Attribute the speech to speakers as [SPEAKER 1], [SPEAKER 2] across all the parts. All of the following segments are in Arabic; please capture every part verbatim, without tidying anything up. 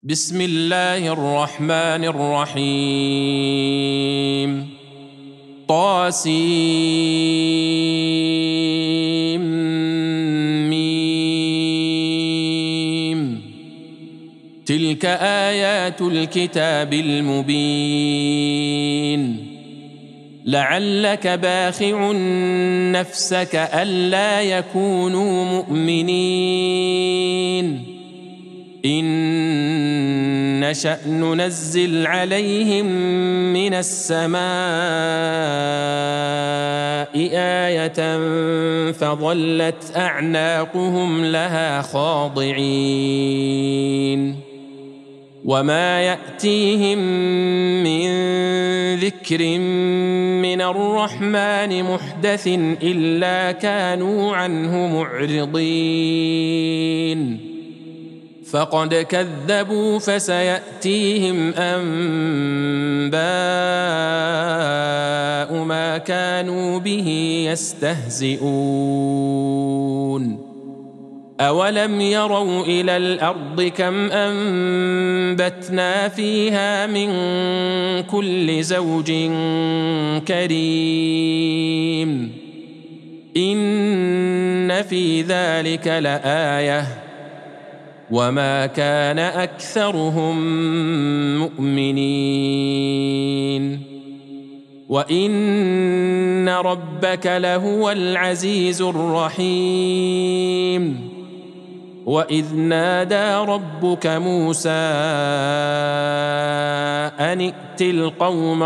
[SPEAKER 1] بسم الله الرحمن الرحيم طاسيم ميم تلك آيات الكتاب المبين لعلك باخع نفسك ألا يكونوا مؤمنين إن نشأ ننزل عليهم من السماء آية فظلت أعناقهم لها خاضعين وما يأتيهم من ذكر من الرحمن محدث إلا كانوا عنه معرضين فقد كذبوا فسيأتيهم أنباء ما كانوا به يستهزئون أولم يروا إلى الأرض كم أنبتنا فيها من كل زوج كريم إن في ذلك لآية وما كان أكثرهم مؤمنين وإن ربك لهو العزيز الرحيم وإذ نادى ربك موسى أن ائت القوم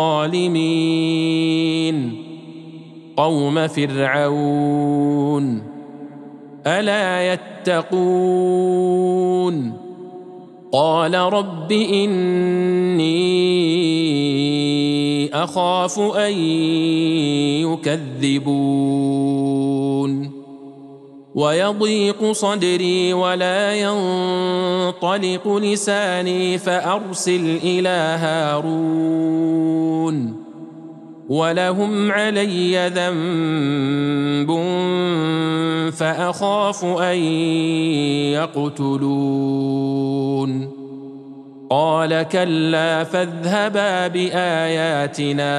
[SPEAKER 1] الظالمين قوم فرعون ألا يتقون قال رب إني أخاف أن يكذبون ويضيق صدري ولا ينطلق لساني فأرسل إلى هارون ولهم علي ذنب فأخاف أن يقتلون قال كلا فاذهبا بآياتنا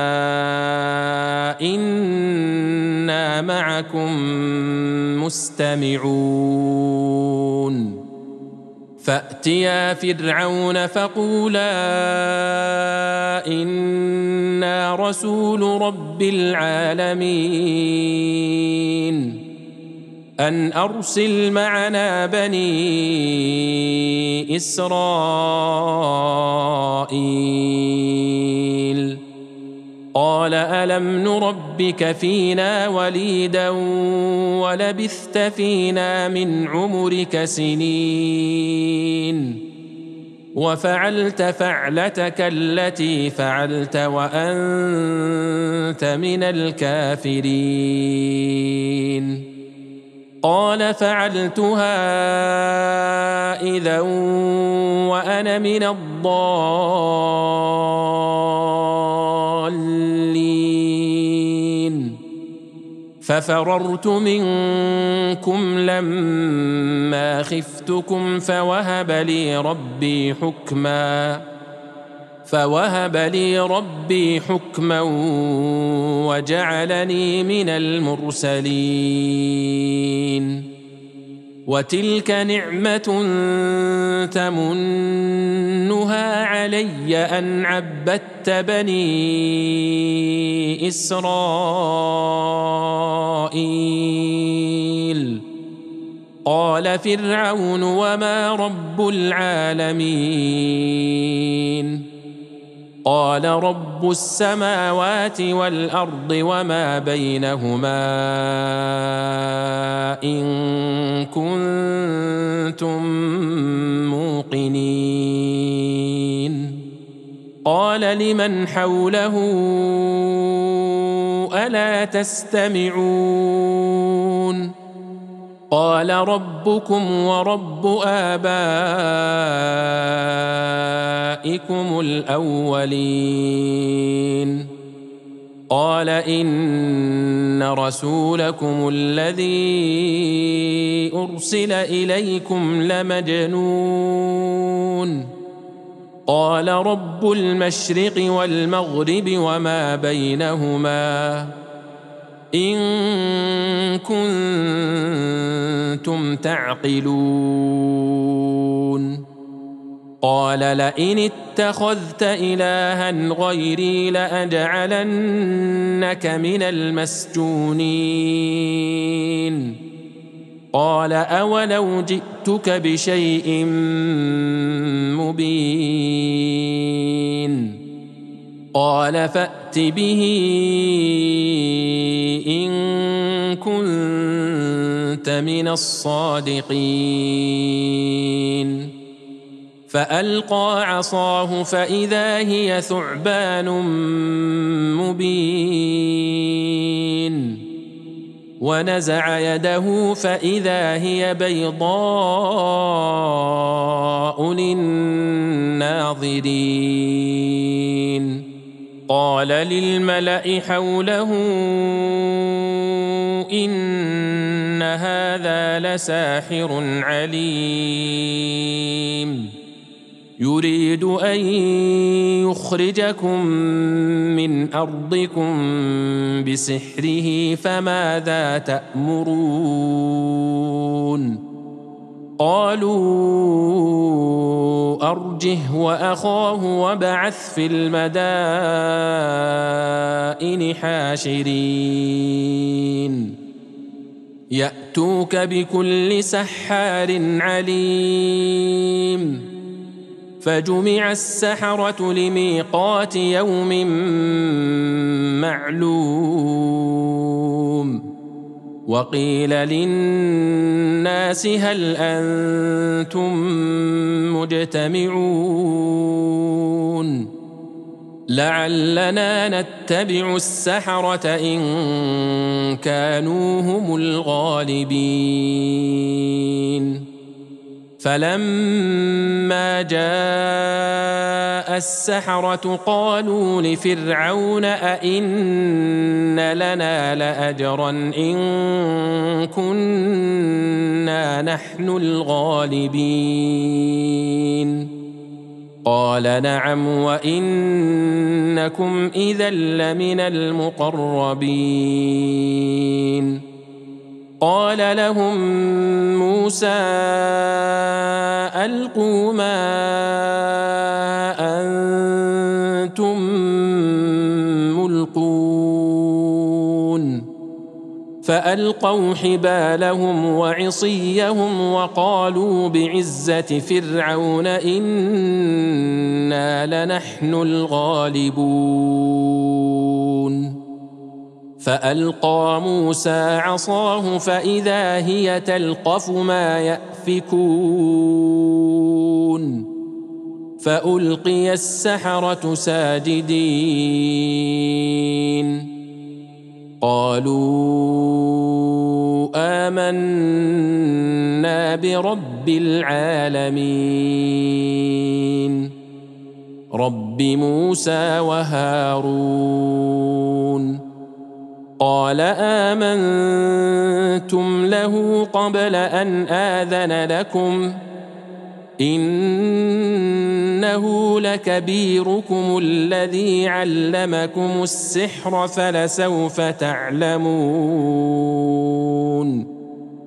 [SPEAKER 1] إنا معكم مستمعون فأتيا فرعون فقولا إنا رسول رب العالمين أن أرسل معنا بني إسرائيل قال ألم نربك فينا وليدا ولبثت فينا من عمرك سنين وفعلت فعلتك التي فعلت وأنت من الكافرين قال فعلتها إذا وأنا من الضالين ففررت منكم لما خفتكم فوهب لي ربي حكما فوهب لي ربي حكما وجعلني من المرسلين وتلك نعمة تمنها علي أن عبدت بني إسرائيل قال فرعون وما رب العالمين قال رب السماوات والأرض وما بينهما إن كنتم موقنين قال لمن حوله ألا تستمعون قال ربكم ورب آبائكم الأولين قال إن رسولكم الذي أرسل إليكم لمجنون قال رب المشرق والمغرب وما بينهما إن كنتم تعقلون قال لئن اتخذت إلها غيري لأجعلنك من المسجونين قال أولو جئتك بشيء مبين قال فأت به إن كنت من الصادقين فألقى عصاه فإذا هي ثعبان مبين ونزع يده فإذا هي بيضاء للناظرين قال للملأ حوله إن هذا لساحر عليم يريد أن يخرجكم من أرضكم بسحره فماذا تأمرون قالوا أرجه وأخاه وابعث في المدائن حاشرين يأتوك بكل سحار عليم فجمع السحرة لميقات يوم معلوم وقيل للناس هل أنتم مجتمعون لعلنا نتبع السحرة إن كانوا هم الغالبين فلما جاء السحرة قالوا لفرعون أئن لنا لأجرا إن كنا نحن الغالبين قال نعم وإنكم إذا لمن المقربين قال لهم موسى ألقوا ما أنتم ملقون فألقوا حبالهم وعصيهم وقالوا بعزة فرعون إنا لنحن الغالبون فألقى موسى عصاه فإذا هي تلقف ما يأفكون فألقي السحرة ساجدين قالوا آمنا برب العالمين رب موسى وهارون قال آمنتم له قبل أن آذن لكم إنه لكبيركم الذي علمكم السحر فلسوف تعلمون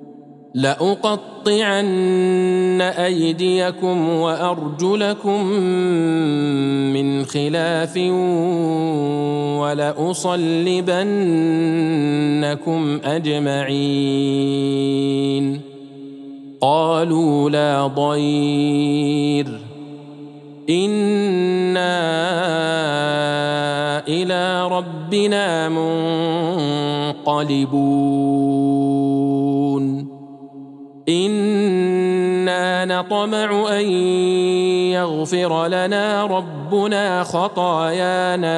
[SPEAKER 1] لأقطعن أيديكم وأرجلكم من خلاف ولأصلبنكم أجمعين قالوا لا ضير إنا إلى ربنا منقلبون إنا نطمع أن يغفر لنا ربنا خطايانا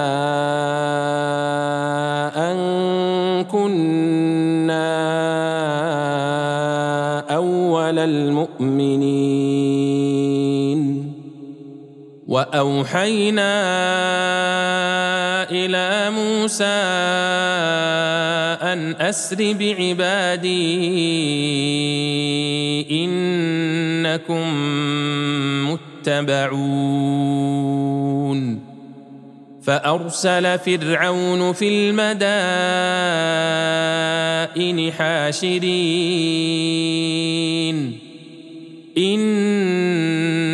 [SPEAKER 1] أن كنا أول المؤمنين وأوحينا إلى موسى أن أسر بعبادي إنكم متقون يتبعون فأرسل فرعون في المدائن حاشرين إن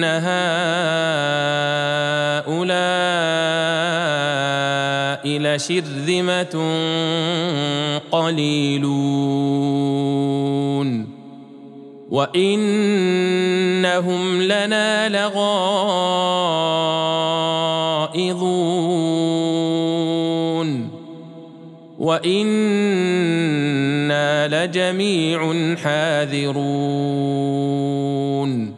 [SPEAKER 1] هؤلاء لشرذمة قليلون وإنهم لنا لغائظون وإنا لجميع حاذرون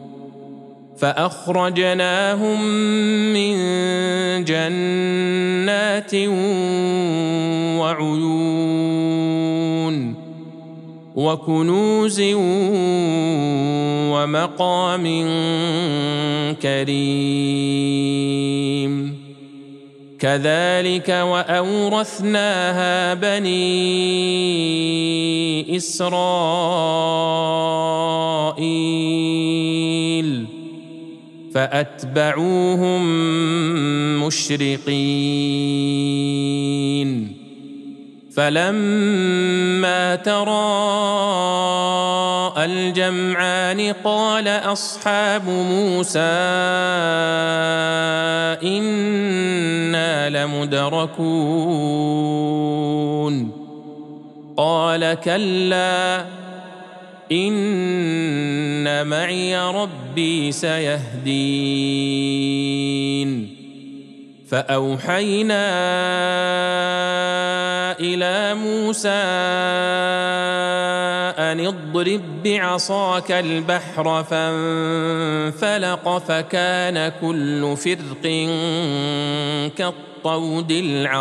[SPEAKER 1] فأخرجناهم من جنات وعيون وكنوز ومقام كريم كذلك وأورثناها بني إسرائيل فأتبعوهم مشرقين فلما تراءى الجمعان قال أصحاب موسى إنا لمدركون قال كلا إن معي ربي سيهدين فأوحينا إلى موسى أن اضرب بعصاك البحر فانفلق فكان كل فرق كالطود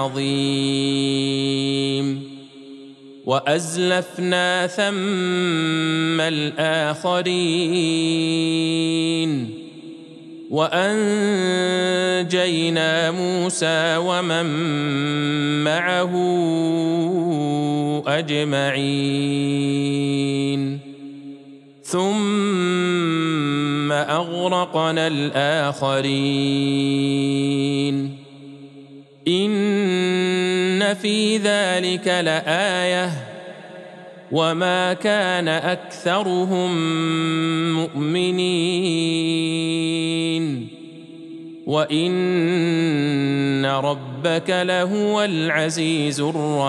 [SPEAKER 1] العظيم وأزلفنا ثم الآخرين وأنجينا موسى ومن معه أجمعين ثم أغرقنا الآخرين إن في ذلك لآية وما كان أكثرهم مؤمنين وإن ربك لهو العزيز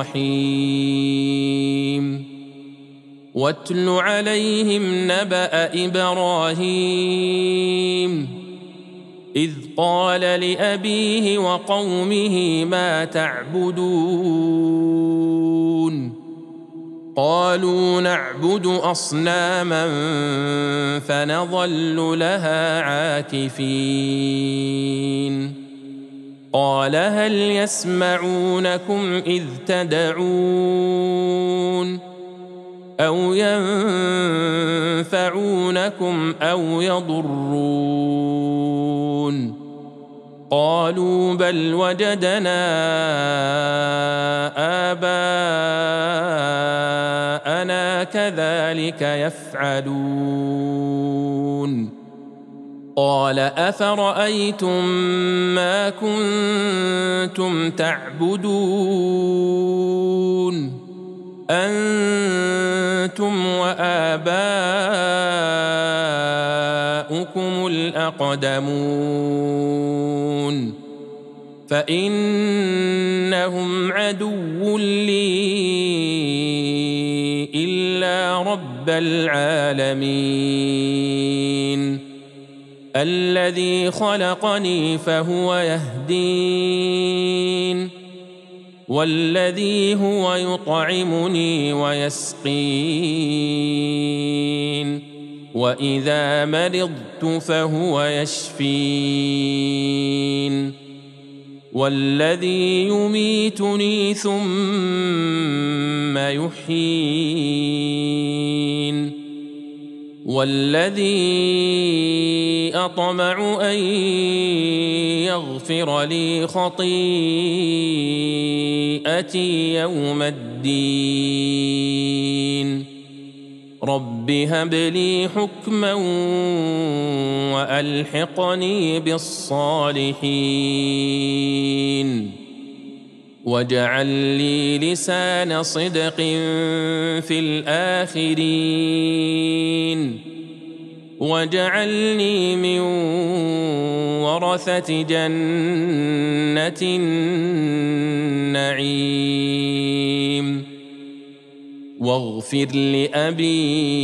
[SPEAKER 1] الرحيم واتل عليهم نبأ إبراهيم إذ قال لأبيه وقومه ما تعبدون قالوا نعبد أصناما فنظل لها عاكفين قال هل يسمعونكم إذ تدعون أو ينفعونكم أو يضرون قالوا بل وجدنا آباءنا كذلك يفعلون قال أفرأيتم ما كنتم تعبدون أنتم وآباؤكم الأقدمون فإنهم عدو لي إلا رب العالمين الذي خلقني فهو يهدين والذي هو يطعمني ويسقين وإذا مرضت فهو يشفين والذي يميتني ثم يحيين والذي أطمع أن يغفر لي خطيئتي يوم الدين رب هب لي حكما وألحقني بالصالحين واجعل لي لسان صدق في الآخرين واجعلني من ورثة جنة النعيم واغفر لأبي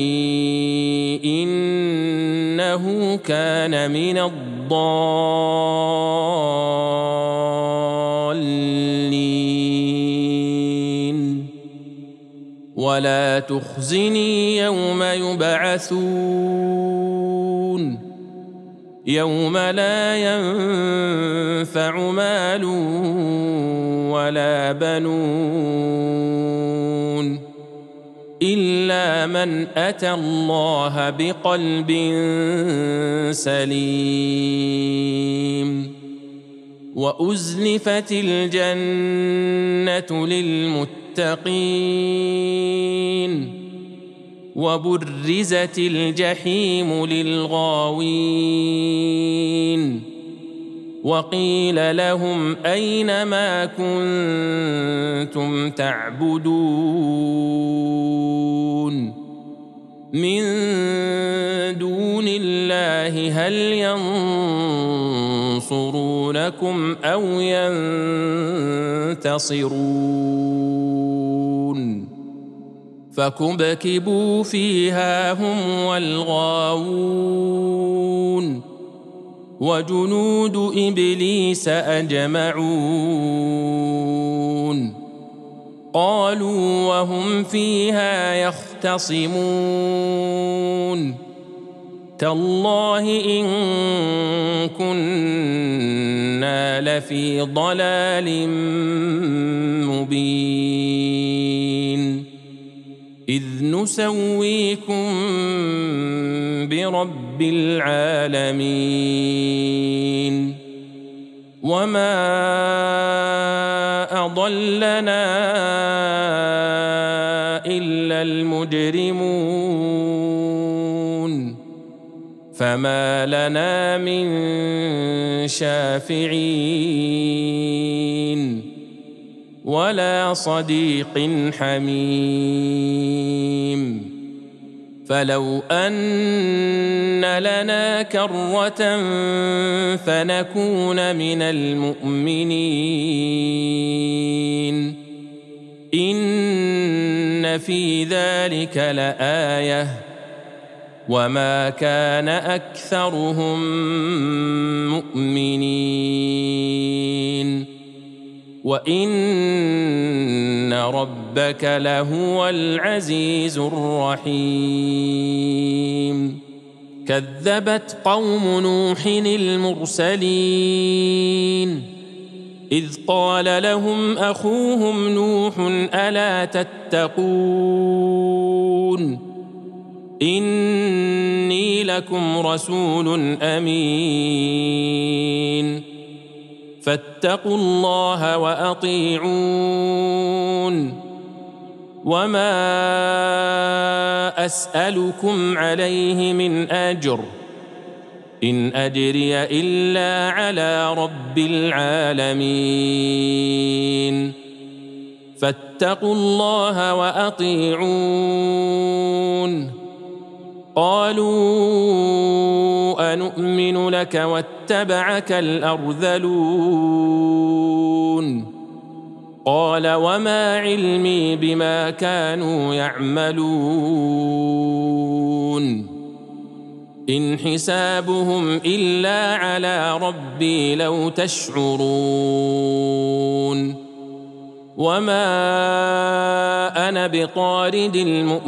[SPEAKER 1] إنه كان من الضالين ولا تخزني يوم يبعثون يوم لا ينفع مال ولا بنون إلا من أتى الله بقلب سليم وأزلفت الجنة للمتقين وبرزت الجحيم للغاوين وقيل لهم أين ما كنتم تعبدون من دون الله هل ينصرونكم أو ينتصرون فكبكبوا فيها هم والغاوون وجنود إبليس أجمعون قالوا وهم فيها يختصمون تالله إن كنا لفي ضلال مبين إذ نسويكم برب العالمين وما أضلنا إلا المجرمون فما لنا من شافعين ولا صديق حميم فلو أن لنا كرة فنكون من المؤمنين إن في ذلك لآية وما كان أكثرهم مؤمنين وإن ربك لهو العزيز الرحيم كذبت قوم نوح المرسلين إذ قال لهم أخوهم نوح ألا تتقون إني لكم رسول أمين فاتقوا الله وأطيعون وما أسألكم عليه من أجر إن أجري إلا على رب العالمين فاتقوا الله وأطيعون قالوا أنؤمن لك واتبعك الأرذلون قال وما علمي بما كانوا يعملون إن حسابهم إلا على ربي لو تشعرون وما أنا بطارد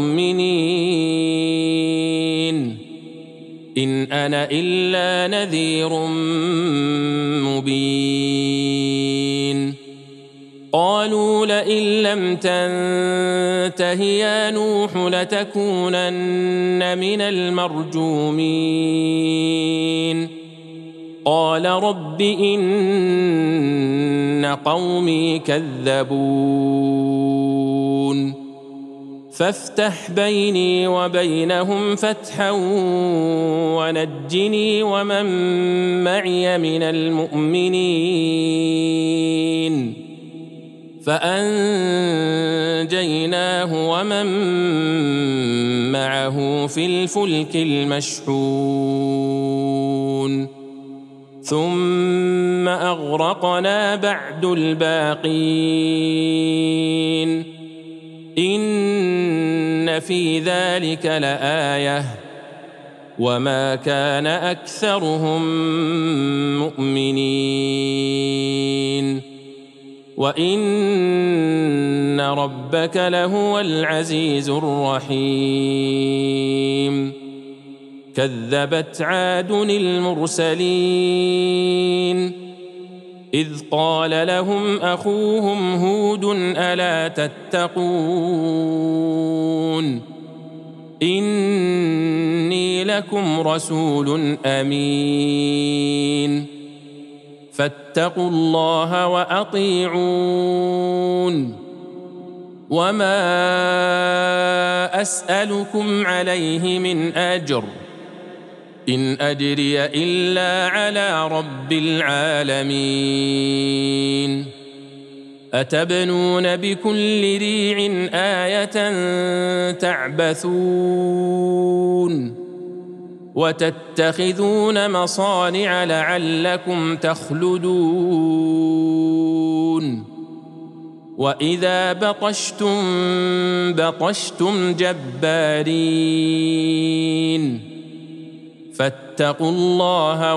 [SPEAKER 1] المؤمنين إن أنا إلا نذير مبين قالوا لئن لم تنته يا نوح لتكونن من المرجومين قال رب إن قومي كذبون فافتح بيني وبينهم فتحا ونجني ومن معي من المؤمنين فأنجيناه ومن معه في الفلك المشحون ثم أغرقنا بعد الباقين إن في ذلك لآية وما كان أكثرهم مؤمنين وإن ربك لهو العزيز الرحيم كذبت عاد المرسلين إذ قال لهم أخوهم هود ألا تتقون إني لكم رسول أمين فاتقوا الله وأطيعون وما أسألكم عليه من أجر إن أجري إلا على رب العالمين أتبنون بكل ريع آية تعبثون وتتخذون مصانع لعلكم تخلدون وإذا بطشتم بطشتم جبارين فاتقوا الله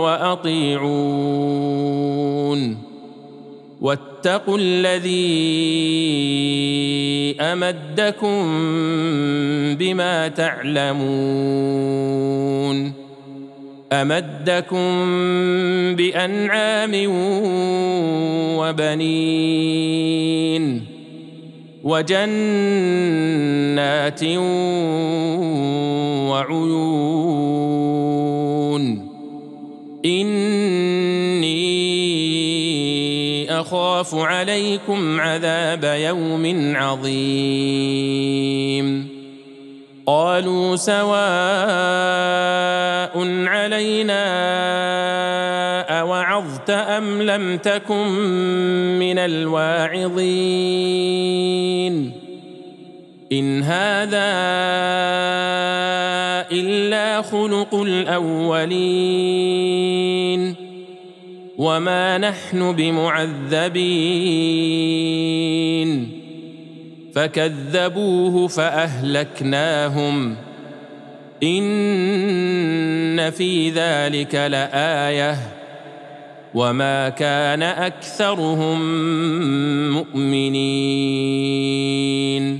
[SPEAKER 1] وأطيعون واتقوا الذي أمدكم بما تعلمون أمدكم بأنعام وبنين وجنات وعيون إني أخاف عليكم عذاب يوم عظيم قالوا سواء علينا أوعظت أم لم تكن من الواعظين إن هذا إلا خلق الأولين وما نحن بمعذبين فكذبوه فأهلكناهم إن في ذلك لآية وما كان أكثرهم مؤمنين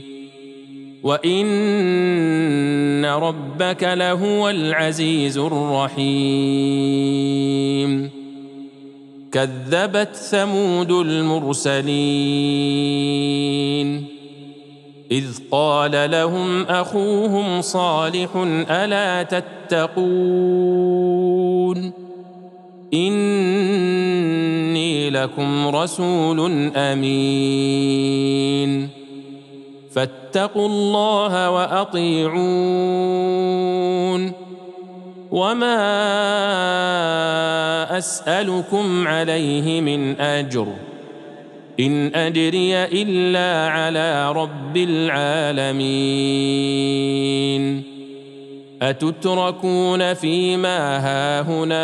[SPEAKER 1] وإن ربك لهو العزيز الرحيم كذبت ثمود المرسلين إذ قال لهم أخوهم صالح ألا تتقون إني لكم رسول أمين فاتقوا الله وأطيعون وما أسألكم عليه من أجر إن أجري إلا على رب العالمين أتتركون فيما هاهنا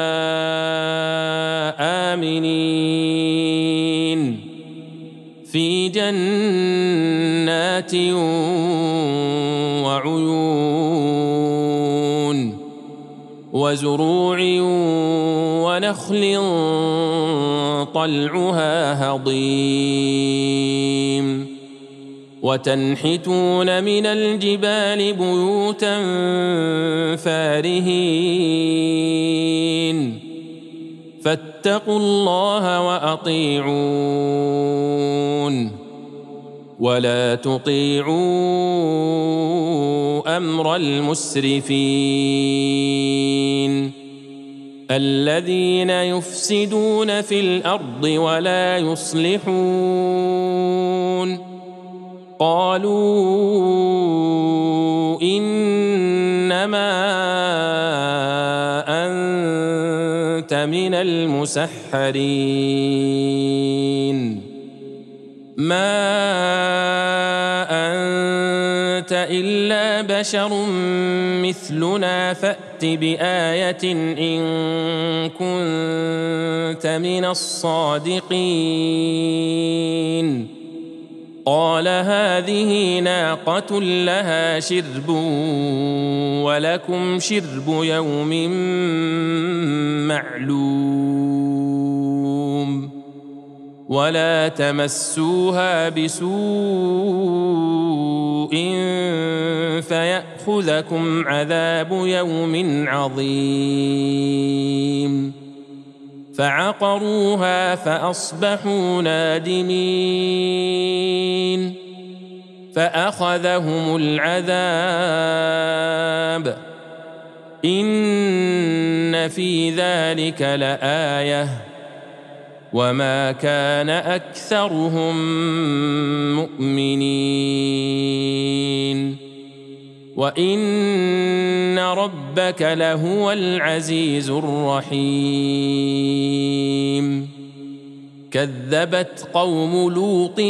[SPEAKER 1] آمنين في جنات وعيون وزروع ونخل طلعها هضيم وتنحتون من الجبال بيوتا فارهين فاتقوا الله وأطيعون ولا تطيعوا أمر المسرفين الذين يفسدون في الأرض ولا يصلحون قالوا إنما أنت من المسحرين ما أنت إلا بشر مثلنا فأت بآية إن كنت من الصادقين قال هذه ناقة لها شرب ولكم شرب يوم معلوم ولا تمسوها بسوء فيأخذكم عذاب يوم عظيم فعقروها فأصبحوا نادمين فأخذهم العذاب إن في ذلك لآية وما كان أكثرهم مؤمنين وإن ربك لهو العزيز الرحيم كذبت قوم لوط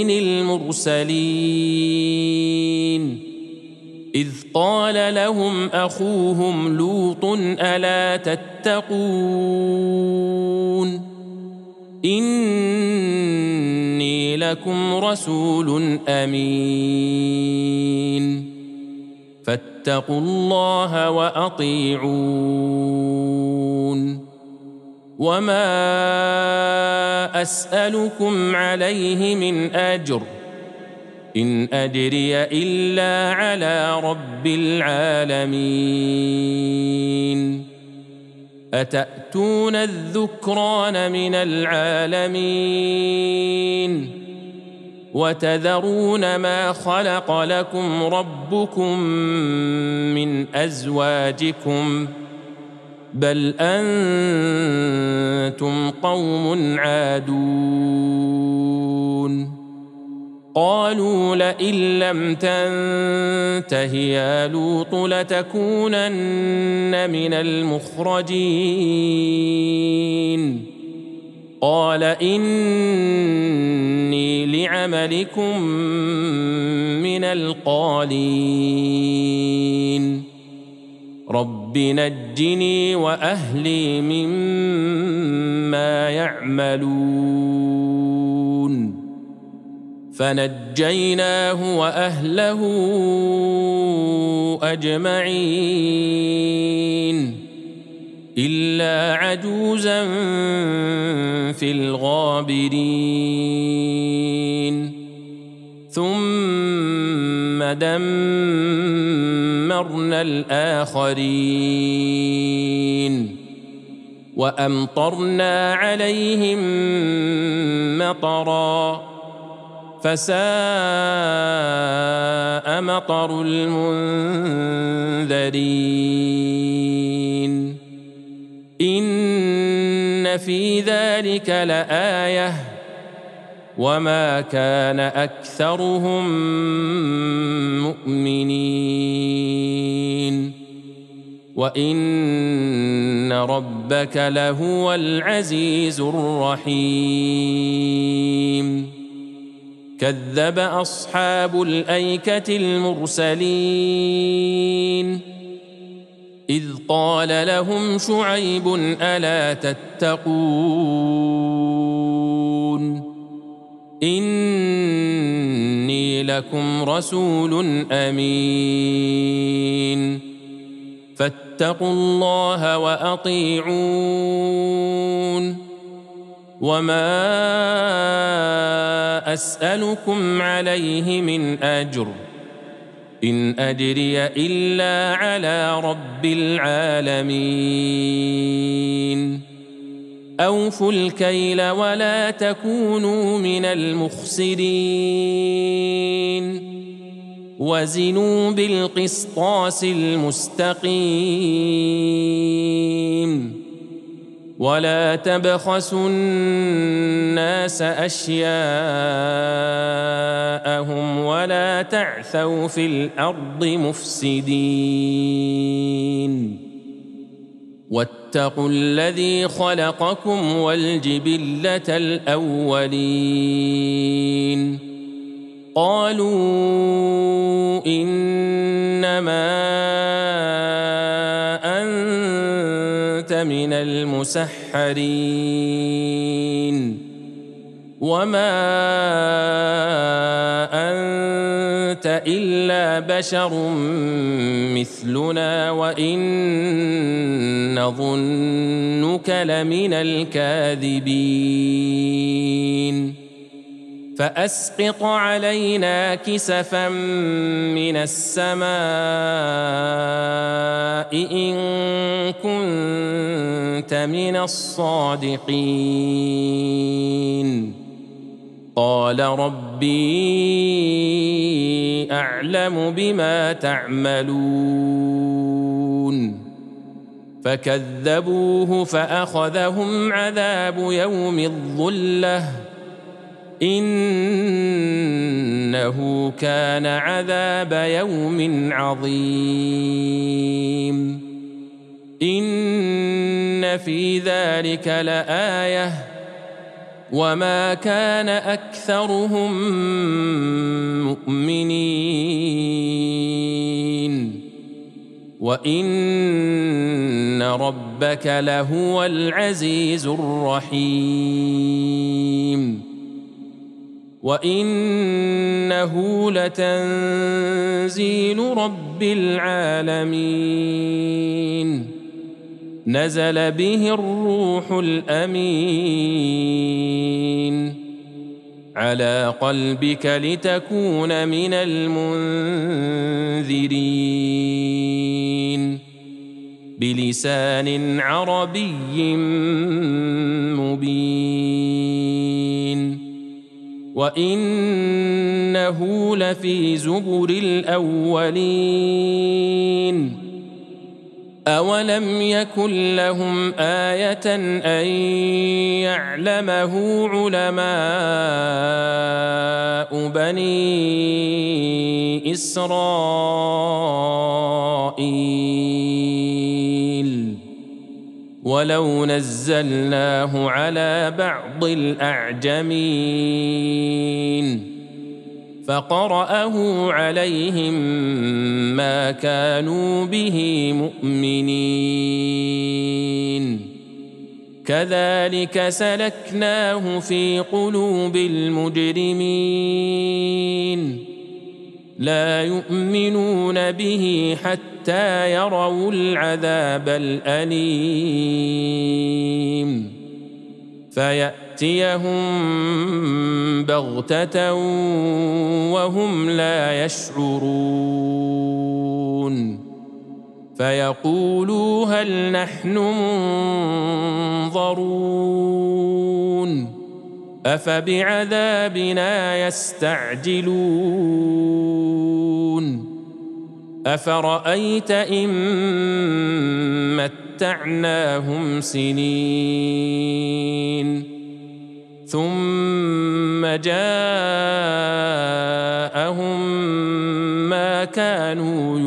[SPEAKER 1] المرسلين إذ قال لهم أخوهم لوط ألا تتقون إني لكم رسول أمين فاتقوا الله وأطيعون وما أسألكم عليه من أجر إن أجري إلا على رب العالمين أتأتون الذكران من العالمين وتذرون ما خلق لكم ربكم من أزواجكم بل أنتم قوم عادون قالوا لئن لم تنته يا لوط لتكونن من المخرجين قال إني لعملكم من القالين رب نجني وأهلي مما يعملون فنجيناه وأهله أجمعين إلا عجوزا في الغابرين ثم دمرنا الآخرين وأمطرنا عليهم مطرا فساء مطر المنذرين إن في ذلك لآية وما كان أكثرهم مؤمنين وإن ربك لهو العزيز الرحيم كذب أصحاب الأيكة المرسلين إذ قال لهم شعيب ألا تتقون إني لكم رسول أمين فاتقوا الله وأطيعون وما أسألكم عليه من أجر إن أجري إلا على رب العالمين أوفوا الكيل ولا تكونوا من المخسرين وزنوا بالقسطاس المستقيم ولا تبخسوا الناس أشياءهم ولا تعثوا في الأرض مفسدين واتقوا الذي خلقكم والجبلة الأولين قالوا إنما أنت من المسحرين وما أنت إلا بشر مثلنا وإن نظنك لمن الكاذبين فأسقط علينا كسفا من السماء إن كنت من الصادقين قال ربي أعلم بما تعملون فكذبوه فأخذهم عذاب يوم الظلة إنه كان عذاب يوم عظيم إن في ذلك لآية وما كان أكثرهم مؤمنين وإن ربك لهو العزيز الرحيم وإنه لتنزيل رب العالمين نزل به الروح الأمين على قلبك لتكون من المنذرين بلسان عربي مبين وإنه لفي زبر الأولين أولم يكن لهم آية أن يعلمه علماء بني إسرائيل ولو نزلناه على بعض الأعجمين فقرأه عليهم ما كانوا به مؤمنين كذلك سلكناه في قلوب المجرمين لا يؤمنون به حتى يروا العذاب الأليم فيأتيهم بغتة وهم لا يشعرون فيقولوا هل نحن منظرون أفبعذابنا يستعجلون أفرأيت إن متعناهم سنين ثم جاءهم ما كانوا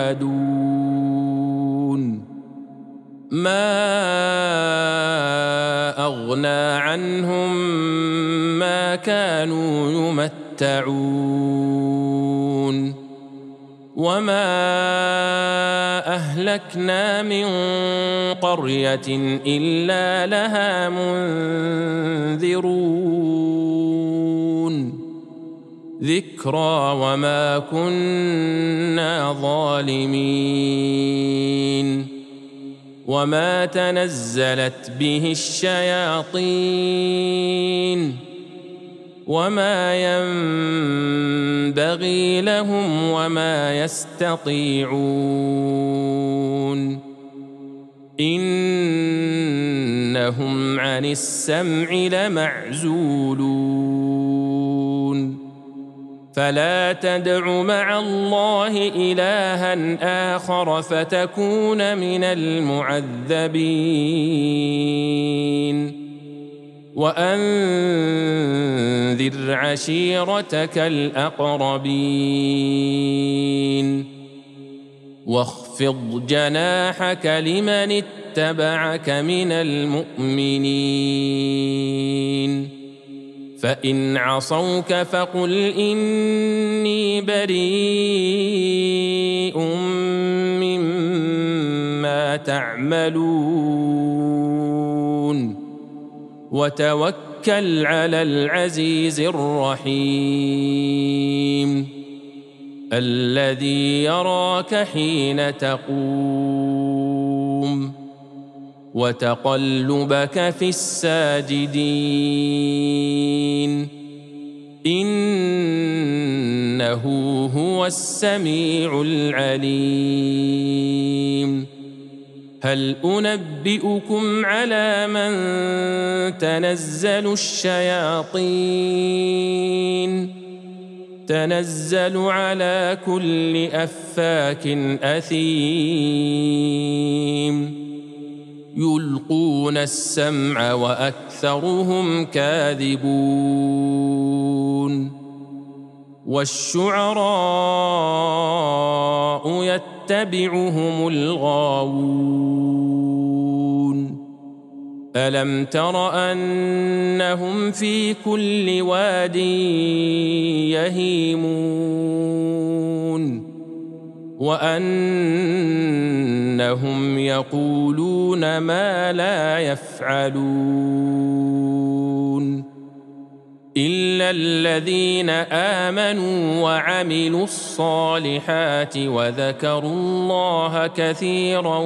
[SPEAKER 1] يوعدون ما أغنى عنهم ما كانوا يمتعون وما أهلكنا من قرية إلا لها منذرون ذكرى وما كنا ظالمين وما تنزلت به الشياطين وما ينبغي لهم وما يستطيعون إنهم عن السمع لمعزولون فلا تدع مع الله إلها آخر فتكون من المعذبين وأنذر عشيرتك الأقربين واخفض جناحك لمن اتبعك من المؤمنين فإن عصوك فقل إني بريء مما تعملون وتوكل على العزيز الرحيم الذي يراك حين تقوم وتقلبك في الساجدين إنه هو السميع العليم هل أنبئكم على من تنزل الشياطين تنزل على كل أفاك أثيم يلقون السمع وأكثرهم كاذبون والشعراء يتبعهم الغاوون ألم تر أنهم في كل واد يهيمون وأنهم يقولون ما لا يفعلون إلا الذين آمنوا وعملوا الصالحات وذكروا الله كثيرا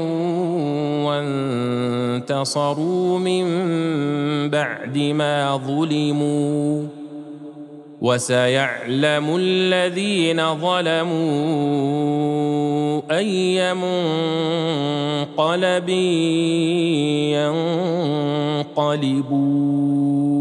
[SPEAKER 1] وانتصروا من بعد ما ظلموا وسيعلم الذين ظلموا أي منقلب ينقلبون